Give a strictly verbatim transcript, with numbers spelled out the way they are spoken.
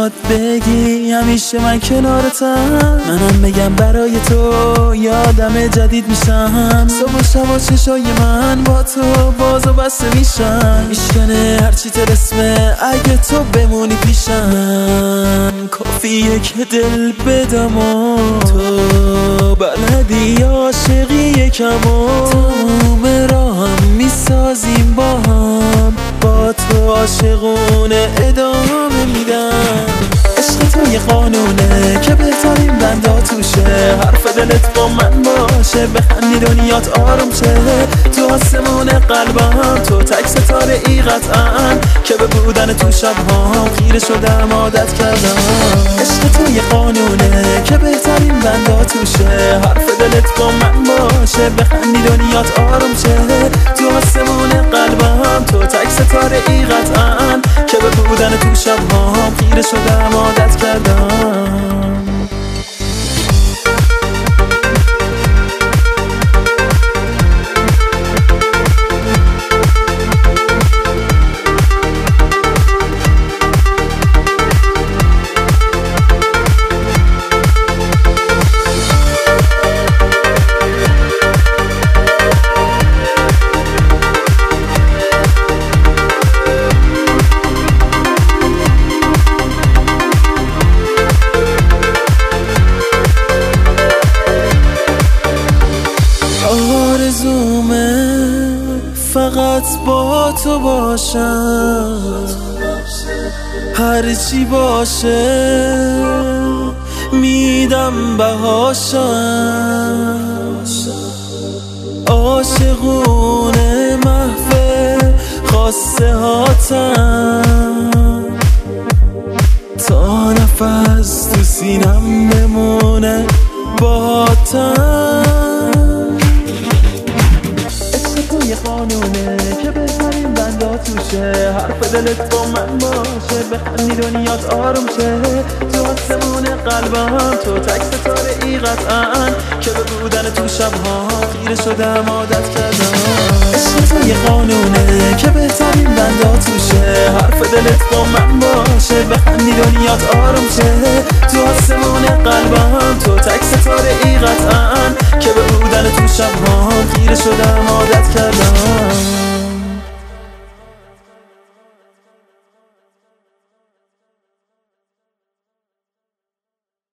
میاد بگی همیشه من کنارتم، منم بگم برای تو یادم جدید میشم. صبح و شب و چشای من با تو باز و بسته میشن، میشکنه هرچی ترسمه اگه تو بمونی پیشم. کافیه که دل بدم و تو بلدی عاشقی یکم و تموم راهم میسازیم با هم، با تو عاشقونه ادامه میدم. عشق تو یه قانونه که بهترین بندا توشه، حرف دلت با من باشه بخندی دنیات آروم شه. تو آسمون قلبم تو تک ستاره ای قطعا، که به بودن تو شبهام خیره شدم عادت کردم. عشق تو یه قانونه که بهترین بندا توشه، حرف دلت با من باشه بخندی دنیات آروم شه. تو آسمون قلبم تو تک ستاره ای قطعا، که به بودن تو شبهام خیره شدم عادت کردم. آرزومه فقط با تو باشم، هرچی باشه میدم بهاشم. عاشقونه محو خواسته هاتم، تا نفس تو سینم بمونه باهاتم. یه قانونه که بهترین بندا توشه، حرف دلت با من باشه بخندی دنیات آروم شه. تو آسمون قلبم تو تک ستاره ای قطعا، که به بودن تو شبها خیره شدم عادت کردم. عشق تو یه قانونه که بهترین بندا توشه، حرف دلت با من باشه بخندی دنیات آروم شه. تو آسمون قلبم تو تک ستاره ای قطعا، که به بودن تو شبها خیره شدم عادت کردم.